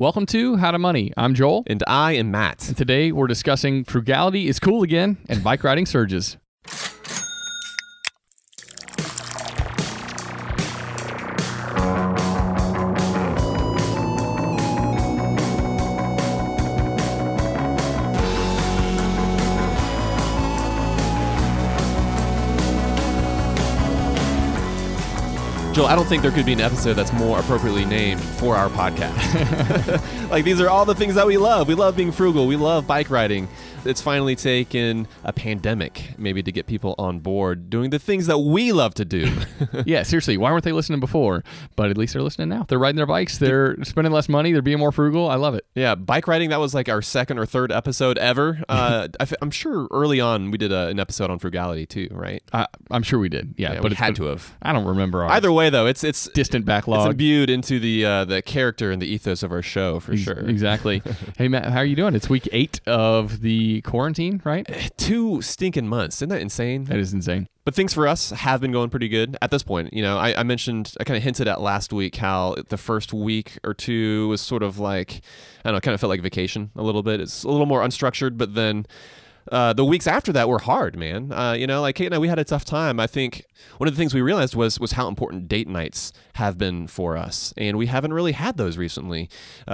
Welcome to How to Money. I'm Joel. And I am Matt. And today we're discussing frugality is cool again and bike riding surges. Joel, I don't think there could be an episode that's more appropriately named for our podcast. Like, these are all the things that we love. We love being frugal. We love bike riding. It's finally taken a pandemic maybe to get people on board doing the things that we love to do. Yeah, seriously, why weren't they listening before? But at least they're listening now. They're riding their bikes. They're spending less money. They're being more frugal. I love it. Yeah, bike riding, that was like our second or third episode ever. I'm sure early on we did an episode on frugality too, right? I'm sure we did. Yeah, but we had to have. I don't remember. Either way, though, it's distant backlog. It's imbued into the character and the ethos of our show for sure. Exactly. Hey, Matt, how are you doing? It's week 8 of the quarantine, right? 2 stinking months. Isn't that insane? That is insane. But things for us have been going pretty good at this point. You know, I kind of hinted at last week how the first week or two was sort of like, I don't know, kind of felt like vacation a little bit. It's a little more unstructured, but then the weeks after that were hard, man. Like Kate and I, we had a tough time. I think one of the things we realized was how important date nights have been for us, and we haven't really had those recently.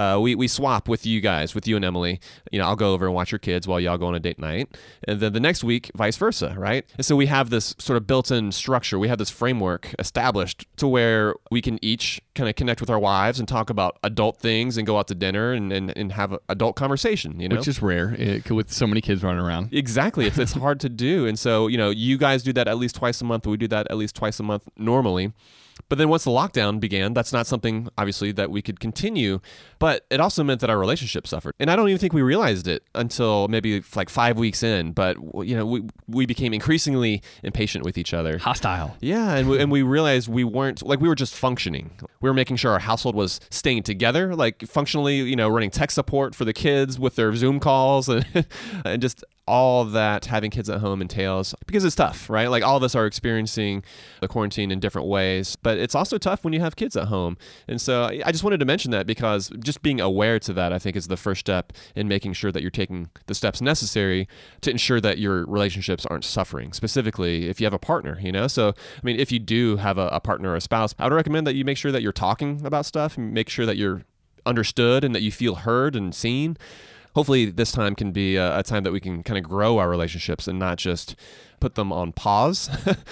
We swap with you guys, with you and Emily. You know, I'll go over and watch your kids while y'all go on a date night, and then the next week, vice versa, right? And so we have this sort of built-in structure. We have this framework established to where we can each kind of connect with our wives and talk about adult things and go out to dinner and have an adult conversation, you know? Which is rare with so many kids running around. Exactly. It's hard to do. And so, you know, you guys do that at least twice a month. We do that at least twice a month normally. But then once the lockdown began, that's not something, obviously, that we could continue. But it also meant that our relationship suffered. And I don't even think we realized it until maybe like 5 weeks in. But, you know, we became increasingly impatient with each other. Hostile. Yeah. And we realized we were just functioning. We were making sure our household was staying together, like functionally, you know, running tech support for the kids with their Zoom calls and just all that having kids at home entails, because it's tough, right? Like, all of us are experiencing the quarantine in different ways, but it's also tough when you have kids at home. And so I just wanted to mention that, because just being aware to that, I think, is the first step in making sure that you're taking the steps necessary to ensure that your relationships aren't suffering, specifically if you have a partner, you know? So, I mean, if you do have a partner or a spouse, I would recommend that you make sure that you're talking about stuff and make sure that you're understood and that you feel heard and seen. Hopefully this time can be a time that we can kind of grow our relationships and not just put them on pause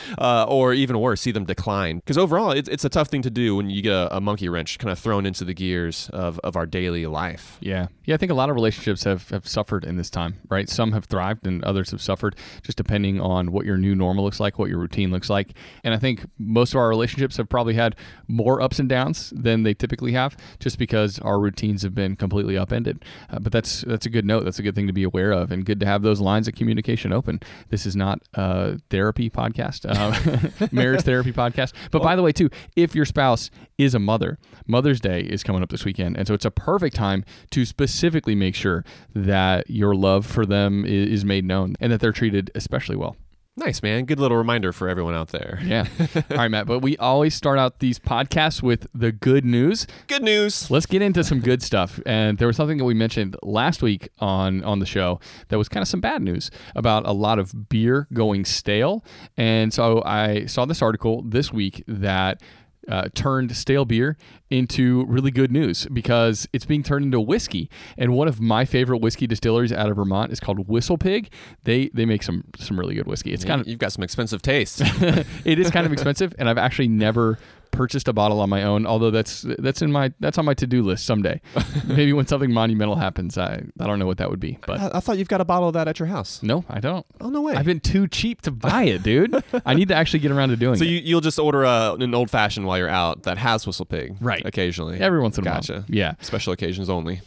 or even worse, see them decline. Because overall, it's a tough thing to do when you get a monkey wrench kind of thrown into the gears of our daily life. Yeah. I think a lot of relationships have suffered in this time, right? Some have thrived and others have suffered, just depending on what your new normal looks like, what your routine looks like. And I think most of our relationships have probably had more ups and downs than they typically have, just because our routines have been completely upended. But that's a good note. That's a good thing to be aware of, and good to have those lines of communication open. This is not therapy podcast, marriage therapy podcast. But by the way, too, if your spouse is a mother, Mother's Day is coming up this weekend. And so it's a perfect time to specifically make sure that your love for them is made known and that they're treated especially well. Nice, man. Good little reminder for everyone out there. Yeah. All right, Matt, but we always start out these podcasts with the good news. Good news. Let's get into some good stuff. And there was something that we mentioned last week on the show that was kind of some bad news about a lot of beer going stale. And so I saw this article this week that turned stale beer into really good news, because it's being turned into whiskey. And one of my favorite whiskey distilleries out of Vermont is called Whistle Pig. They make some really good whiskey. It's kind of, you've got some expensive taste. It is kind of expensive, and I've actually never purchased a bottle on my own, although that's on my to-do list someday. Maybe when something monumental happens. I don't know what that would be. But I thought you've got a bottle of that at your house. No, I don't. Oh, no way. I've been too cheap to buy it, dude. I need to actually get around to doing it. So you'll just order an old-fashioned while you're out that has Whistle Pig. Right. Occasionally. Every once in a while. Gotcha. Yeah. Special occasions only.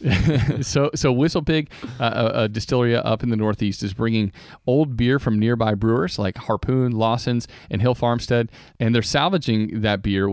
So Whistle Pig, a distillery up in the Northeast, is bringing old beer from nearby brewers like Harpoon, Lawson's, and Hill Farmstead, and they're salvaging that beer with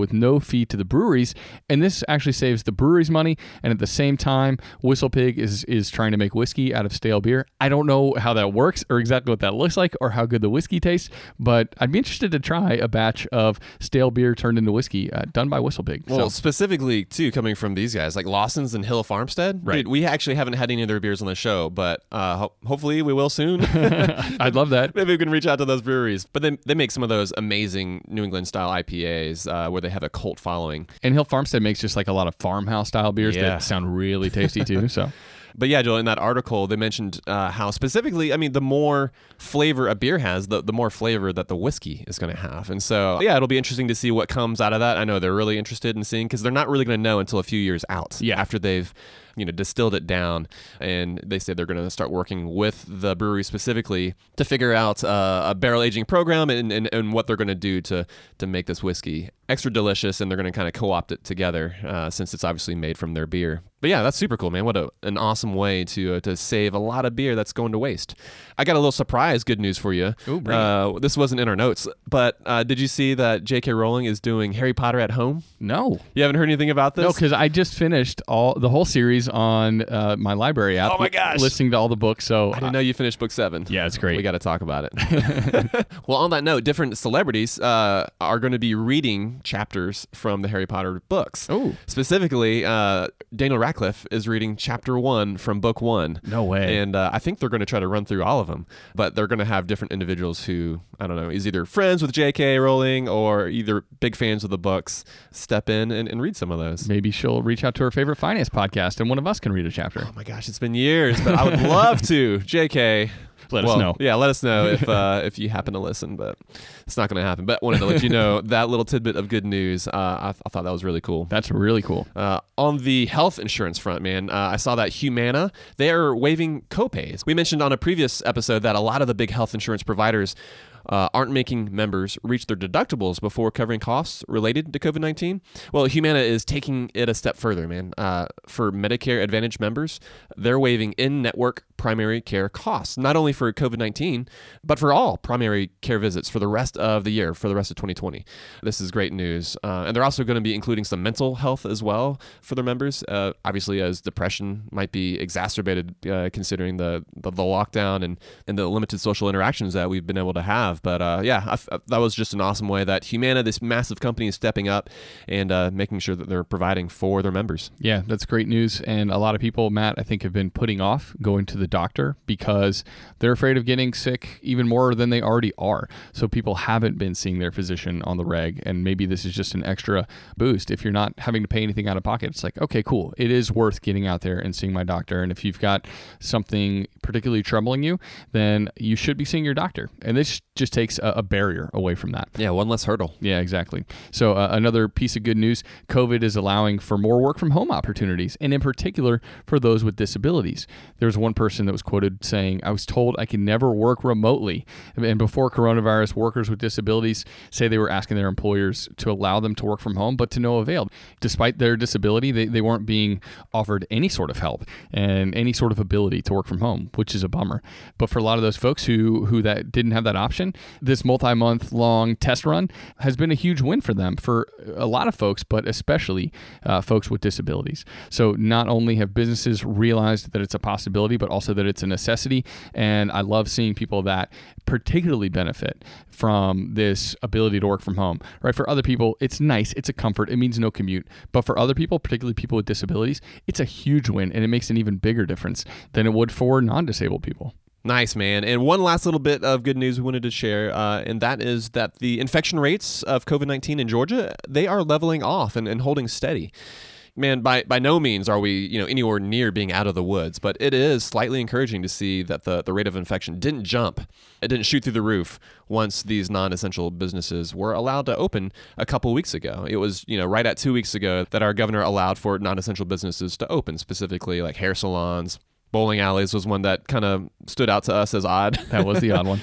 with no fee to the breweries. And this actually saves the breweries money. And at the same time, Whistle Pig is trying to make whiskey out of stale beer. I don't know how that works or exactly what that looks like or how good the whiskey tastes, but I'd be interested to try a batch of stale beer turned into whiskey done by Whistle Pig. Well, specifically, too, coming from these guys, like Lawson's and Hill Farmstead. Right. Dude, we actually haven't had any of their beers on the show, but hopefully we will soon. I'd love that. Maybe we can reach out to those breweries. But they make some of those amazing New England-style IPAs where they have a cult following. And Hill Farmstead makes just like a lot of farmhouse-style beers that sound really tasty, too. So. But yeah, Joel, in that article, they mentioned how specifically, I mean, the more flavor a beer has, the more flavor that the whiskey is going to have. And so, yeah, it'll be interesting to see what comes out of that. I know they're really interested in seeing, because they're not really going to know until a few years out after they've distilled it down. And they say they're going to start working with the brewery specifically to figure out a barrel aging program and what they're going to do to make this whiskey extra delicious. And they're going to kind of co-opt it together since it's obviously made from their beer. But yeah, that's super cool, man. What an awesome way to save a lot of beer that's going to waste. I got a little surprise good news for you. Ooh, bring it. This wasn't in our notes, but did you see that J.K. Rowling is doing Harry Potter at Home? No. You haven't heard anything about this? No, because I just finished the whole series on my library app. Oh my gosh. Listening to all the books. So I didn't know you finished book 7. Yeah, it's great. We got to talk about it. Well, on that note, different celebrities are going to be reading chapters from the Harry Potter books. Oh. Specifically, Daniel Radcliffe is reading chapter 1 from book 1. No way. And I think they're going to try to run through all of them, but they're going to have different individuals who, I don't know, is either friends with J.K. Rowling or either big fans of the books step in and read some of those. Maybe she'll reach out to her favorite finance podcast and one of us can read a chapter. Oh my gosh, it's been years, but I would love to. J.K., Let us know. Yeah, let us know if you happen to listen, but it's not going to happen. But wanted to let you know that little tidbit of good news. I thought that was really cool. That's really cool. On the health insurance front, man, I saw that Humana, they are waiving copays. We mentioned on a previous episode that a lot of the big health insurance providers aren't making members reach their deductibles before covering costs related to COVID-19. Well, Humana is taking it a step further, man. For Medicare Advantage members, they're waiving in-network primary care costs, not only for COVID-19, but for all primary care visits for the rest of the year, for the rest of 2020. This is great news. And they're also going to be including some mental health as well for their members, obviously as depression might be exacerbated considering the lockdown and the limited social interactions that we've been able to have. But that was just an awesome way that Humana, this massive company, is stepping up and making sure that they're providing for their members. Yeah, that's great news. And a lot of people, Matt, I think have been putting off going to the doctor because they're afraid of getting sick even more than they already are. So people haven't been seeing their physician on the reg. And maybe this is just an extra boost. If you're not having to pay anything out of pocket, it's like, okay, cool. It is worth getting out there and seeing my doctor. And if you've got something particularly troubling you, then you should be seeing your doctor. And this just takes a barrier away from that. Yeah, one less hurdle. Yeah, exactly. So another piece of good news, COVID is allowing for more work from home opportunities, and in particular for those with disabilities. There was one person that was quoted saying, "I was told I could never work remotely." And before coronavirus, workers with disabilities say they were asking their employers to allow them to work from home, but to no avail. Despite their disability, they weren't being offered any sort of help and any sort of ability to work from home, which is a bummer. But for a lot of those folks who that didn't have that option, this multi-month long test run has been a huge win for them, for a lot of folks, but especially folks with disabilities. So not only have businesses realized that it's a possibility, but also that it's a necessity. And I love seeing people that particularly benefit from this ability to work from home, right? For other people, it's nice. It's a comfort. It means no commute. But for other people, particularly people with disabilities, it's a huge win, and it makes an even bigger difference than it would for non-disabled people. Nice, man. And one last little bit of good news we wanted to share, and that is that the infection rates of COVID-19 in Georgia, they are leveling off and holding steady. Man, by no means are we anywhere near being out of the woods, but it is slightly encouraging to see that the rate of infection didn't jump. It didn't shoot through the roof once these non-essential businesses were allowed to open a couple weeks ago. It was right at 2 weeks ago that our governor allowed for non-essential businesses to open, specifically like hair salons. Bowling alleys was one that kind of stood out to us as odd. That was the odd one.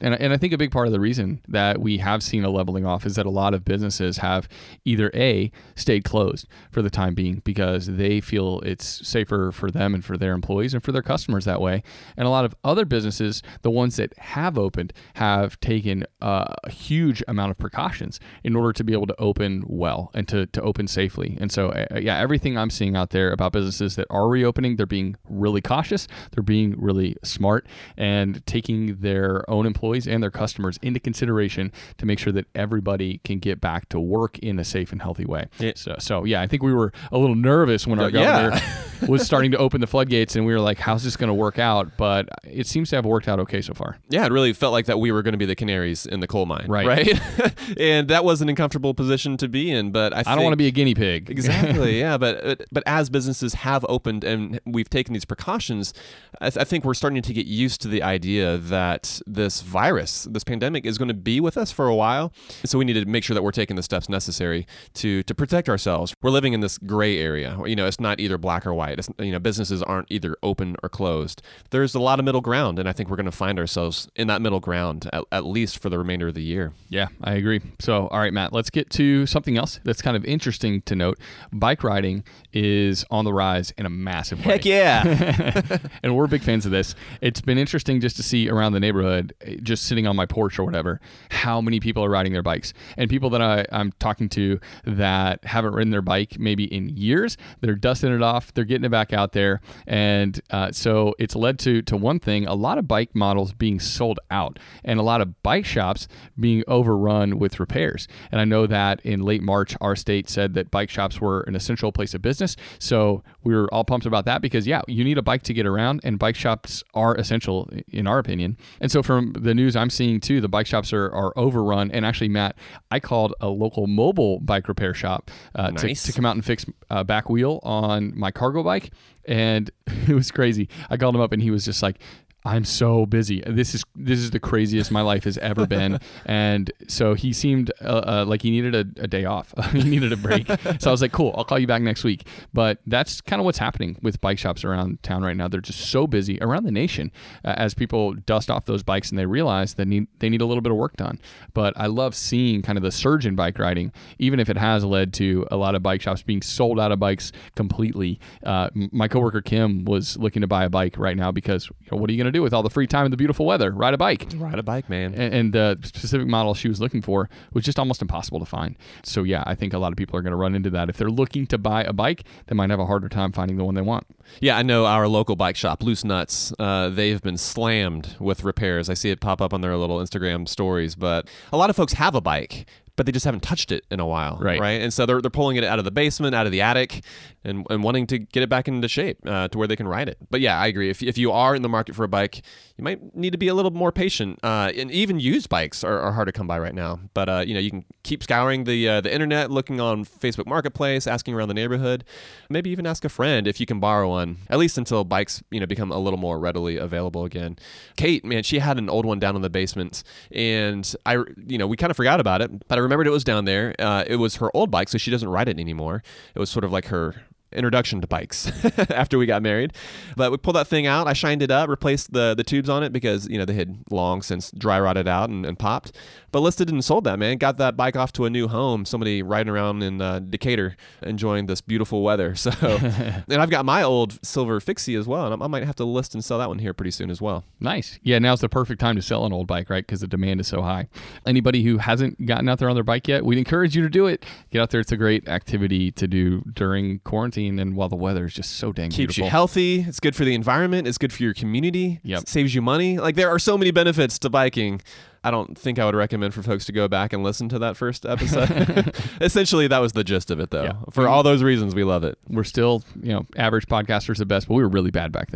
And I think a big part of the reason that we have seen a leveling off is that a lot of businesses have either A, stayed closed for the time being because they feel it's safer for them and for their employees and for their customers that way. And a lot of other businesses, the ones that have opened, have taken a huge amount of precautions in order to be able to open well and to open safely. And so, everything I'm seeing out there about businesses that are reopening, they're being really cautious, they're being really smart, and taking their own employees and their customers into consideration to make sure that everybody can get back to work in a safe and healthy way. Yeah. So I think we were a little nervous when our governor was starting to open the floodgates, and we were like, how's this going to work out? But it seems to have worked out okay so far. Yeah, it really felt like that we were going to be the canaries in the coal mine. Right? And that was an uncomfortable position to be in, but I don't want to be a guinea pig. Exactly, yeah. But as businesses have opened and we've taken these precautions, I think we're starting to get used to the idea that this virus, this pandemic, is going to be with us for a while. So we need to make sure that we're taking the steps necessary to protect ourselves. We're living in this gray area. It's not either black or white. Businesses aren't either open or closed. There's a lot of middle ground, and I think we're going to find ourselves in that middle ground at least for the remainder of the year. Yeah, I agree. So, all right, Matt, let's get to something else that's kind of interesting to note. Bike riding is on the rise in a massive way. Heck yeah. And we're big fans of this. It's been interesting just to see around the neighborhood, just sitting on my porch or whatever, how many people are riding their bikes. And people that I'm talking to that haven't ridden their bike maybe in years, they're dusting it off, they're getting it back out there. And so it's led to one thing, a lot of bike models being sold out and a lot of bike shops being overrun with repairs. And I know that in late March, our state said that bike shops were an essential place of business. So we were all pumped about that because, you need a bike to get around, and bike shops are essential in our opinion. And so from the news I'm seeing too, the bike shops are overrun. And actually, Matt, I called a local mobile bike repair shop to come out and fix a back wheel on my cargo bike. And it was crazy. I called him up and he was just like, I'm so busy. This is the craziest my life has ever been. And so he seemed like he needed a day off. He needed a break. So I was like, cool, I'll call you back next week. But that's kind of what's happening with bike shops around town right now. They're just so busy around the nation as people dust off those bikes and they realize that they need a little bit of work done. But I love seeing kind of the surge in bike riding, even if it has led to a lot of bike shops being sold out of bikes completely. My coworker Kim was looking to buy a bike right now because what are you going to do with all the free time and the beautiful weather? Ride a bike. Ride a bike, man. And the specific model she was looking for was just almost impossible to find. So I think a lot of people are going to run into that. If they're looking to buy a bike, they might have a harder time finding the one they want. Yeah, I know our local bike shop, Loose Nuts, they've been slammed with repairs. I see it pop up on their little Instagram stories, but a lot of folks have a bike, but they just haven't touched it in a while, right? And so they're pulling it out of the basement, out of the attic, and wanting to get it back into shape to where they can ride it. But yeah, I agree. If you are in the market for a bike, you might need to be a little more patient. And even used bikes are hard to come by right now. But you can keep scouring the internet, looking on Facebook Marketplace, asking around the neighborhood, maybe even ask a friend if you can borrow one, at least until bikes become a little more readily available again. Kate, man, she had an old one down in the basement, and we kind of forgot about it, but I remembered it was down there. It was her old bike, so she doesn't ride it anymore. It was sort of like her introduction to bikes after we got married. But we pulled that thing out. I shined it up, replaced the tubes on it because they had long since dry rotted out and popped. But listed and sold that, man. Got that bike off to a new home. Somebody riding around in Decatur enjoying this beautiful weather. So, and I've got my old silver fixie as well, and I might have to list and sell that one here pretty soon as well. Nice. Yeah, now's the perfect time to sell an old bike, right? Because the demand is so high. Anybody who hasn't gotten out there on their bike yet, we'd encourage you to do it. Get out there. It's a great activity to do during quarantine and while the weather is just so dang Keeps beautiful. You healthy. It's good for the environment. It's good for your community. Yep. Saves you money. Like, there are so many benefits to biking. I don't think I would recommend for folks to go back and listen to that first episode. Essentially, that was the gist of it, though. Yeah. For all those reasons, we love it. We're still, average podcasters at best, but we were really bad back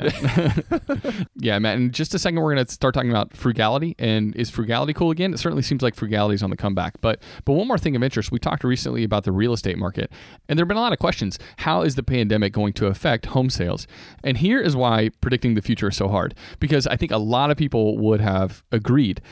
then. Yeah, Matt, in just a second, we're going to start talking about frugality. And is frugality cool again? It certainly seems like frugality is on the comeback. But one more thing of interest, we talked recently about the real estate market, and there have been a lot of questions. How is the pandemic going to affect home sales? And here is why predicting the future is so hard. Because I think a lot of people would have agreed that there's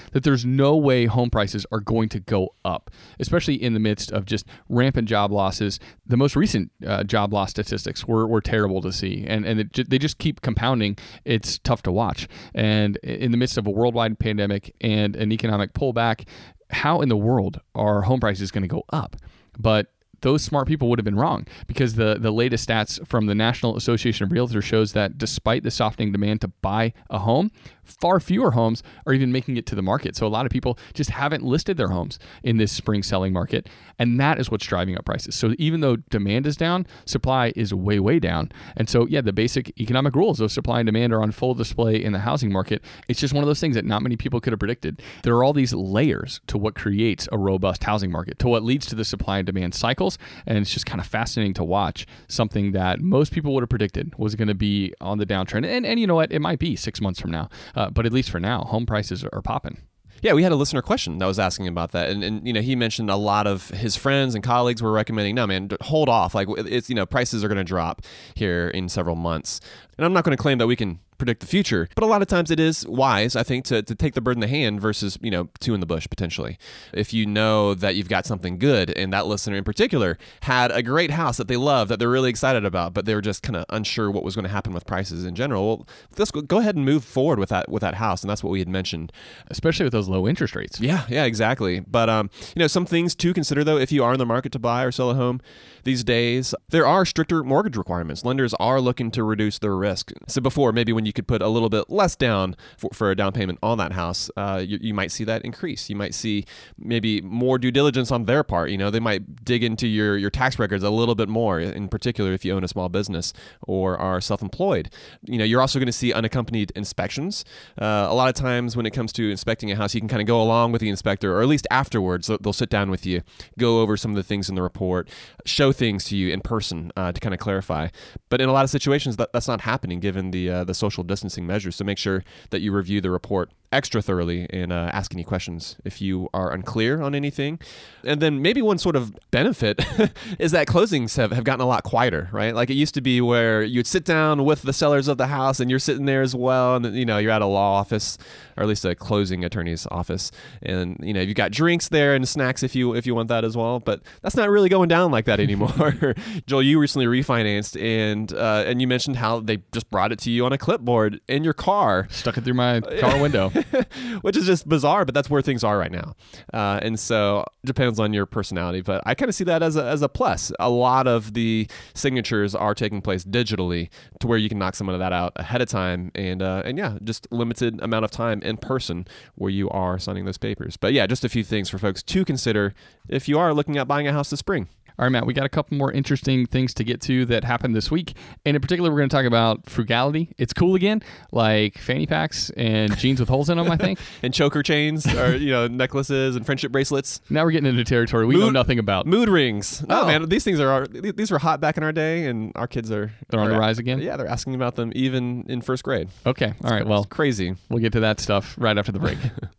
there's no way home prices are going to go up, especially in the midst of just rampant job losses. The most recent job loss statistics were terrible to see, and they just keep compounding. It's tough to watch. And in the midst of a worldwide pandemic and an economic pullback, how in the world are home prices going to go up? But those smart people would have been wrong, because the latest stats from the National Association of Realtors shows that despite the softening demand to buy a home, far fewer homes are even making it to the market. So a lot of people just haven't listed their homes in this spring selling market, and that is what's driving up prices. So even though demand is down, supply is way, way down. And so, yeah, the basic economic rules of supply and demand are on full display in the housing market. It's just one of those things that not many people could have predicted. There are all these layers to what creates a robust housing market, to what leads to the supply and demand cycles. And it's just kind of fascinating to watch something that most people would have predicted was going to be on the downtrend. And you know what? It might be 6 months from now. But at least for now, home prices are popping. Yeah, we had a listener question that was asking about that. And he mentioned a lot of his friends and colleagues were recommending, no, man, hold off. Like, it's, prices are going to drop here in several months. And I'm not going to claim that we can predict the future, but a lot of times it is wise, I think, to take the bird in the hand versus, two in the bush potentially. If you know that you've got something good, and that listener in particular had a great house that they love, that they're really excited about, but they were just kind of unsure what was going to happen with prices in general, well, let's go ahead and move forward with that house. And that's what we had mentioned. Especially with those low interest rates. Yeah, exactly. But, some things to consider, though, if you are in the market to buy or sell a home these days, there are stricter mortgage requirements. Lenders are looking to reduce their risk. So before, maybe when you could put a little bit less down for a down payment on that house, you might see that increase. You might see maybe more due diligence on their part. They might dig into your tax records a little bit more, in particular if you own a small business or are self-employed. You're also going to see unaccompanied inspections. A lot of times when it comes to inspecting a house, you can kind of go along with the inspector, or at least afterwards, they'll sit down with you, go over some of the things in the report, show things to you in person to kind of clarify. But in a lot of situations, that's not happening given the social distancing measures. So make sure that you review the report extra thoroughly and ask any questions if you are unclear on anything. And then maybe one sort of benefit is that closings have gotten a lot quieter, right? Like it used to be where you'd sit down with the sellers of the house and you're sitting there as well. And, you're at a law office, or at least a closing attorney's office. And, you've got drinks there and snacks if you want that as well. But that's not really going down like that anymore. Joel, you recently refinanced and you mentioned how they just brought it to you on a clipboard in your car. Stuck it through my car window. Which is just bizarre, but that's where things are right now. And so it depends on your personality, but I kind of see that as a plus. A lot of the signatures are taking place digitally to where you can knock some of that out ahead of time and yeah, just limited amount of time in person where you are signing those papers. But yeah, just a few things for folks to consider if you are looking at buying a house this spring. All right, Matt, we got a couple more interesting things to get to that happened this week. And in particular, we're going to talk about frugality. It's cool again, like fanny packs and jeans with holes in them, I think. And choker chains or, necklaces and friendship bracelets. Now we're getting into territory we know nothing about. Mood rings. Oh, man, these were hot back in our day, and our kids they're on the rise again? Yeah, they're asking about them even in first grade. Okay. All right, well. It's crazy. We'll get to that stuff right after the break.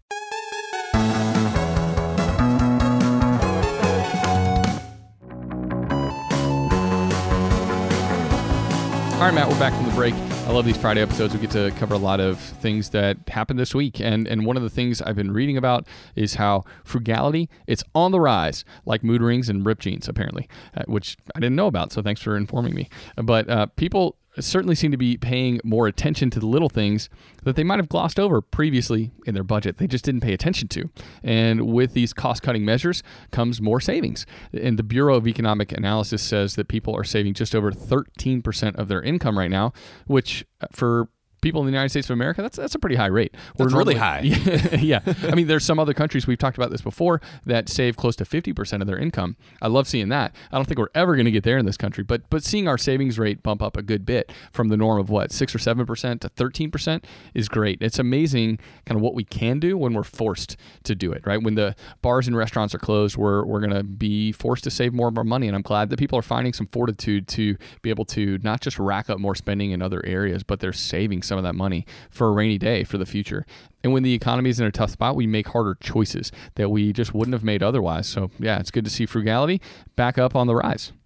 All right, Matt, we're back from the break. I love these Friday episodes. We get to cover a lot of things that happened this week. And one of the things I've been reading about is how frugality, it's on the rise, like mood rings and ripped jeans, apparently, which I didn't know about. So thanks for informing me. But people certainly seem to be paying more attention to the little things that they might have glossed over previously in their budget. They just didn't pay attention to. And with these cost-cutting measures comes more savings. And the Bureau of Economic Analysis says that people are saving just over 13% of their income right now, which for people in the United States of America, that's a pretty high rate. That's really high. Yeah. I mean, there's some other countries, we've talked about this before, that save close to 50% of their income. I love seeing that. I don't think we're ever going to get there in this country, but seeing our savings rate bump up a good bit from the norm of 6 or 7% to 13% is great. It's amazing kind of what we can do when we're forced to do it, right? When the bars and restaurants are closed, we're going to be forced to save more of our money. And I'm glad that people are finding some fortitude to be able to not just rack up more spending in other areas, but they're saving some of that money for a rainy day for the future. And when the economy is in a tough spot, we make harder choices that we just wouldn't have made otherwise. So yeah, it's good to see frugality back up on the rise.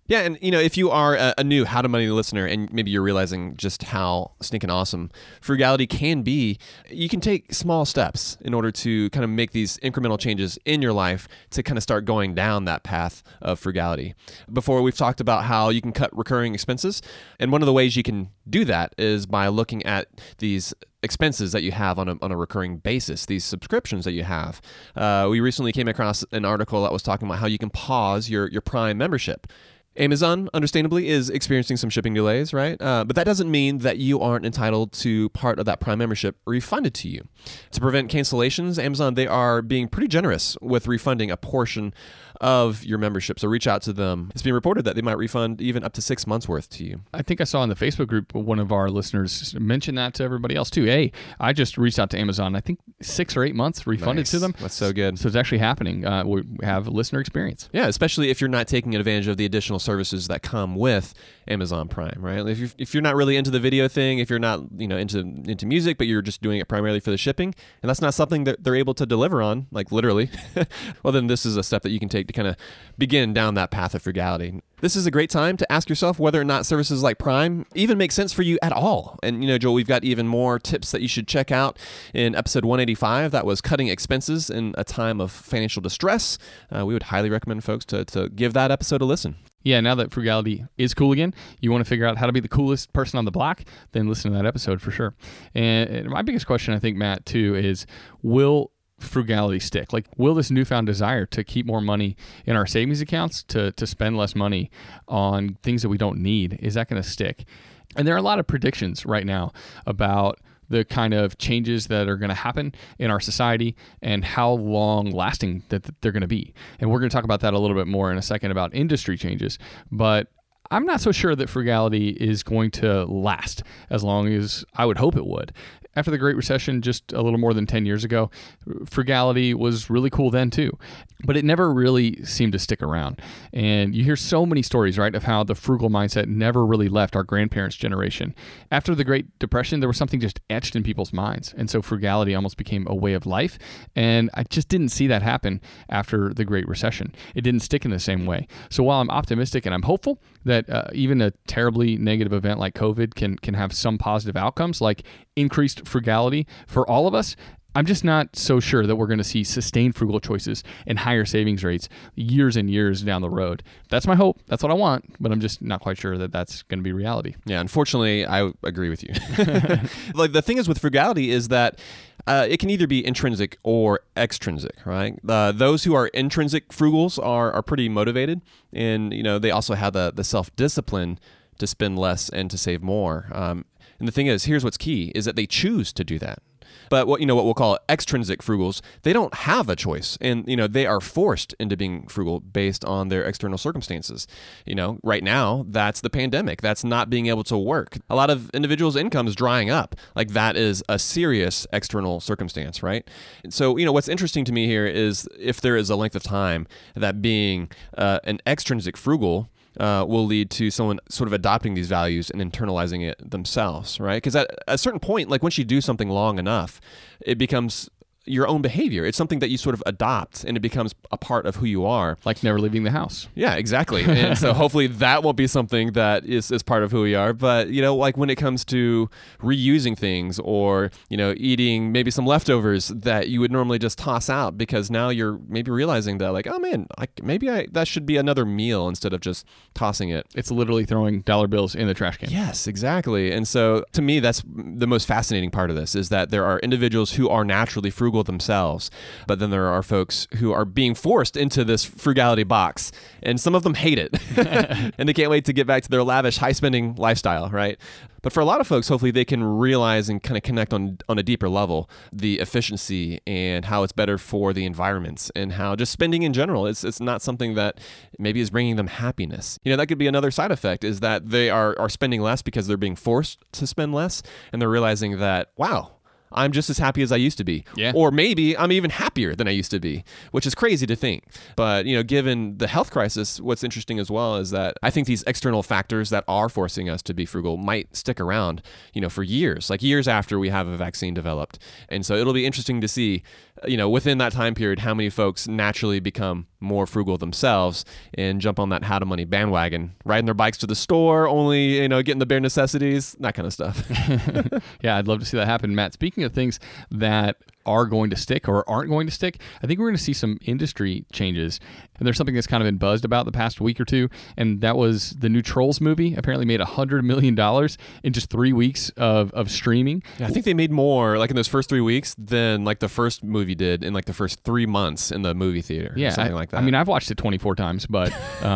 Yeah, and if you are a new How to Money listener and maybe you're realizing just how stinking awesome frugality can be, you can take small steps in order to kind of make these incremental changes in your life to kind of start going down that path of frugality. Before, we've talked about how you can cut recurring expenses, and one of the ways you can do that is by looking at these expenses that you have on a recurring basis, these subscriptions that you have. We recently came across an article that was talking about how you can pause your Prime membership. Amazon, understandably, is experiencing some shipping delays, right? But that doesn't mean that you aren't entitled to part of that Prime membership refunded to you. To prevent cancellations, Amazon, they are being pretty generous with refunding a portion of your membership. So reach out to them. It's being reported that they might refund even up to 6 months worth to you. I think I saw in the Facebook group, one of our listeners mentioned that to everybody else too. Hey, I just reached out to Amazon. I think 6 or 8 months refunded to them. That's so good. So it's actually happening. We have listener experience. Yeah, especially if you're not taking advantage of the additional services that come with Amazon Prime, right? If you're not really into the video thing, if you're not into music, but you're just doing it primarily for the shipping, and that's not something that they're able to deliver on, like literally, well, then this is a step that you can take to kind of begin down that path of frugality. This is a great time to ask yourself whether or not services like Prime even make sense for you at all. And, Joel, we've got even more tips that you should check out in episode 185. That was cutting expenses in a time of financial distress. We would highly recommend folks to give that episode a listen. Yeah, now that frugality is cool again, you want to figure out how to be the coolest person on the block, then listen to that episode for sure. And my biggest question, I think, Matt, too, is will frugality stick? Like, will this newfound desire to keep more money in our savings accounts, to spend less money on things that we don't need, is that going to stick? And there are a lot of predictions right now about the kind of changes that are going to happen in our society and how long lasting that they're going to be. And we're going to talk about that a little bit more in a second about industry changes. But I'm not so sure that frugality is going to last as long as I would hope it would. After the Great Recession, just a little more than 10 years ago, frugality was really cool then too, but it never really seemed to stick around. And you hear so many stories, right, of how the frugal mindset never really left our grandparents' generation. After the Great Depression, there was something just etched in people's minds. And so frugality almost became a way of life. And I just didn't see that happen after the Great Recession. It didn't stick in the same way. So while I'm optimistic and I'm hopeful that even a terribly negative event like COVID can have some positive outcomes, like increased frugality for all of us, I'm just not so sure that we're going to see sustained frugal choices and higher savings rates years and years down the road. That's my hope. That's what I want, but I'm just not quite sure that that's going to be reality. Yeah, unfortunately, I agree with you. Like, the thing is with frugality is that it can either be intrinsic or extrinsic, right? Those who are intrinsic frugals are pretty motivated, and they also have the self-discipline to spend less and to save more. And the thing is, here's what's key, is that they choose to do that. But what we'll call extrinsic frugals, they don't have a choice, and they are forced into being frugal based on their external circumstances. Right now, that's the pandemic. That's not being able to work. A lot of individuals' income is drying up. Like, that is a serious external circumstance, right? And so, what's interesting to me here is if there is a length of time that being an extrinsic frugal will lead to someone sort of adopting these values and internalizing it themselves, right? Because at a certain point, like once you do something long enough, it becomes your own behavior. It's something that you sort of adopt, and it becomes a part of who you are. Like never leaving the house. Yeah, exactly. And so hopefully that won't be something that is part of who we are. But, like when it comes to reusing things or, eating maybe some leftovers that you would normally just toss out because now you're maybe realizing that, like, oh man, that should be another meal instead of just tossing it. It's literally throwing dollar bills in the trash can. Yes, exactly. And so to me, that's the most fascinating part of this, is that there are individuals who are naturally frugal themselves, but then there are folks who are being forced into this frugality box, and some of them hate it and they can't wait to get back to their lavish, high spending lifestyle, right? But for a lot of folks, hopefully they can realize and kind of connect on a deeper level the efficiency and how it's better for the environments, and how just spending in general, it's not something that maybe is bringing them happiness. That could be another side effect, is that they are spending less because they're being forced to spend less, and they're realizing that, wow, I'm just as happy as I used to be. Yeah. Or maybe I'm even happier than I used to be, which is crazy to think. But, given the health crisis, what's interesting as well is that I think these external factors that are forcing us to be frugal might stick around, for years, like years after we have a vaccine developed. And so it'll be interesting to see within that time period, how many folks naturally become more frugal themselves and jump on that how to money bandwagon, riding their bikes to the store, only, getting the bare necessities, that kind of stuff. Yeah, I'd love to see that happen. Matt, speaking of things that are going to stick or aren't going to stick, I think we're going to see some industry changes. And there's something that's kind of been buzzed about the past week or two, and that was the new Trolls movie. Apparently made $100 million in just 3 weeks of streaming. Yeah, I think they made more like in those first 3 weeks than like the first movie did in like the first 3 months in the movie theater. Yeah, something like that. I mean, I've watched it 24 times, but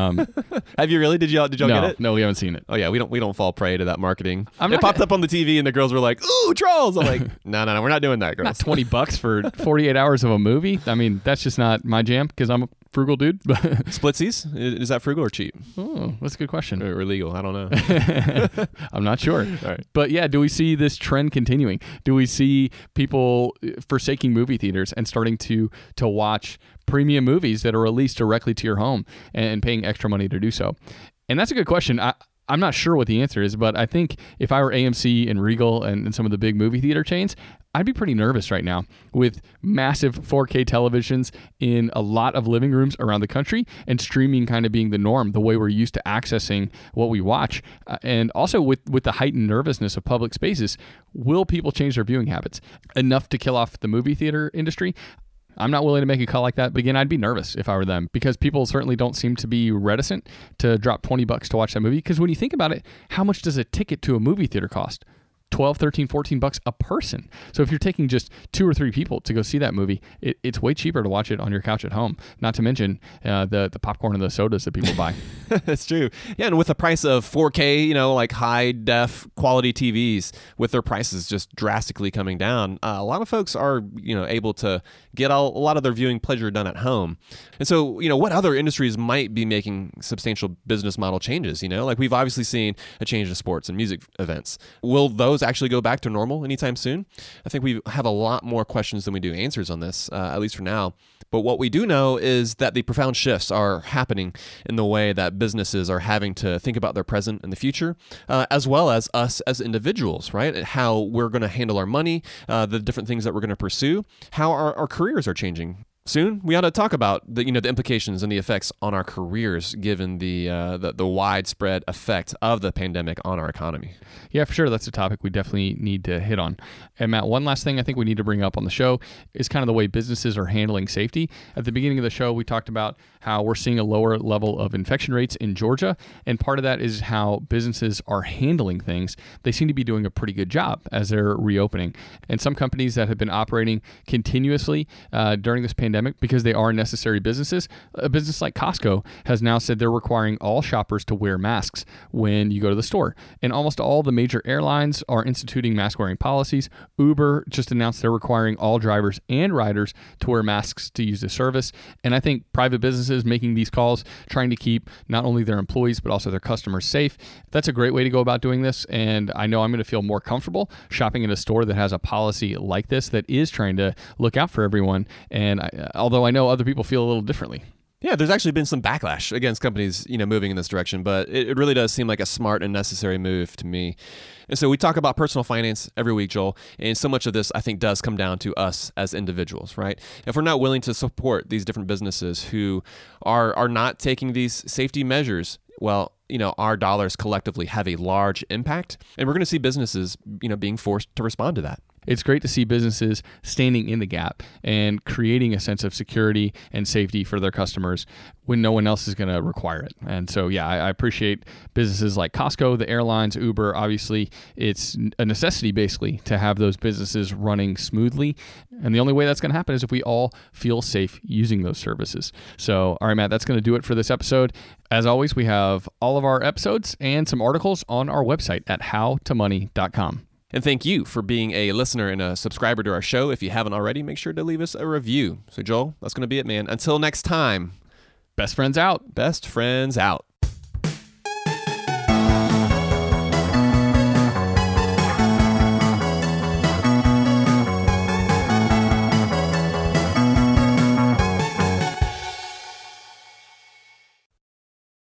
have you really? Did y'all no, get it? No, we haven't seen it. Oh yeah, we don't fall prey to that marketing. I'm It not popped gonna- up on the TV and the girls were like, "Ooh, Trolls!" I'm like, no, we're not doing that, Not girls. $20 for 48 hours of a movie. I mean, that's just not my jam because I'm a frugal dude. Splitsies, is that frugal or cheap Oh, that's a good question. or illegal? I don't know. I'm not sure. All right. But yeah, do we see this trend continuing? Do we see people forsaking movie theaters and starting to watch premium movies that are released directly to your home and paying extra money to do so? And that's a good question. I'm not sure what the answer is, but I think if I were AMC and Regal and some of the big movie theater chains, I'd be pretty nervous right now with massive 4K televisions in a lot of living rooms around the country and streaming kind of being the norm, the way we're used to accessing what we watch. And also with the heightened nervousness of public spaces, will people change their viewing habits enough to kill off the movie theater industry? I'm not willing to make a call like that, but again, I'd be nervous if I were them because people certainly don't seem to be reticent to drop $20 to watch that movie. Because when you think about it, how much does a ticket to a movie theater cost? $12, $13, $14 a person. So if you're taking just 2 or 3 people to go see that movie, it's way cheaper to watch it on your couch at home. Not to mention the popcorn and the sodas that people buy. That's true. Yeah, and with the price of 4K, like high def quality TVs, with their prices just drastically coming down, a lot of folks are, able to get a lot of their viewing pleasure done at home. And so, what other industries might be making substantial business model changes? Like we've obviously seen a change in sports and music events. Will those actually go back to normal anytime soon? I think we have a lot more questions than we do answers on this, at least for now. But what we do know is that the profound shifts are happening in the way that businesses are having to think about their present and the future, as well as us as individuals, right? How we're going to handle our money, the different things that we're going to pursue, how our careers are changing. Soon, we ought to talk about the implications and the effects on our careers, given the widespread effect of the pandemic on our economy. Yeah, for sure. That's a topic we definitely need to hit on. And Matt, one last thing I think we need to bring up on the show is kind of the way businesses are handling safety. At the beginning of the show, we talked about how we're seeing a lower level of infection rates in Georgia. And part of that is how businesses are handling things. They seem to be doing a pretty good job as they're reopening. And some companies that have been operating continuously during this pandemic, because they are necessary businesses, a business like Costco has now said they're requiring all shoppers to wear masks when you go to the store. And almost all the major airlines are instituting mask wearing policies. Uber just announced they're requiring all drivers and riders to wear masks to use the service. And I think private businesses making these calls, trying to keep not only their employees, but also their customers safe, that's a great way to go about doing this. And I know I'm going to feel more comfortable shopping in a store that has a policy like this that is trying to look out for everyone. And although I know other people feel a little differently. Yeah, there's actually been some backlash against companies, moving in this direction, but it really does seem like a smart and necessary move to me. And so we talk about personal finance every week, Joel, and so much of this, I think, does come down to us as individuals, right? If we're not willing to support these different businesses who are not taking these safety measures, well, our dollars collectively have a large impact, and we're going to see businesses, being forced to respond to that. It's great to see businesses standing in the gap and creating a sense of security and safety for their customers when no one else is going to require it. And so, yeah, I appreciate businesses like Costco, the airlines, Uber. Obviously, it's a necessity basically to have those businesses running smoothly. And the only way that's going to happen is if we all feel safe using those services. So, all right, Matt, that's going to do it for this episode. As always, we have all of our episodes and some articles on our website at howtomoney.com. And thank you for being a listener and a subscriber to our show. If you haven't already, make sure to leave us a review. So, Joel, that's going to be it, man. Until next time. Best friends out. Best friends out.